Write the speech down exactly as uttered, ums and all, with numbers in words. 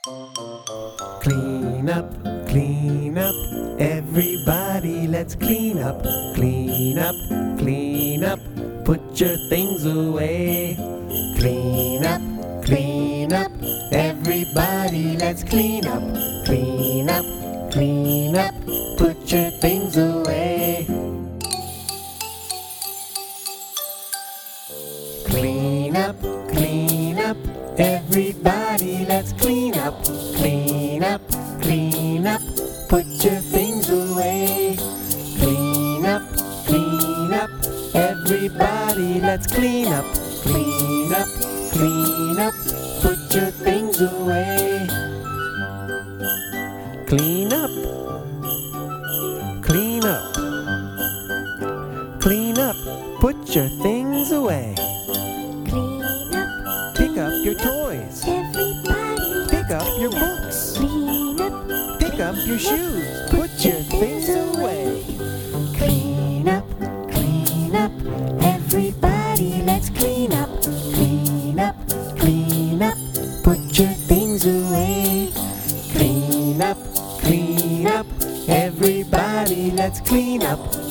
Clean up, clean up, everybody let's clean up. Clean up, clean up, put your things away. Clean up, clean up, everybody let's clean up. Clean up, clean up, put your things away. Clean up, clean up, everybody let's clean up. Clean up, clean up, put your things away. Clean up, clean up, everybody let's clean up. Clean up, clean up, put your things away. Clean up, clean up, clean up, put your things away. Clean up, Pick up your toys, everybody. pick up your books, Clean up, pick up your shoes, put your things away. clean up, clean up, everybody. Let's clean up, clean up, clean up, put your things away. Clean up, clean up, everybody let's clean up.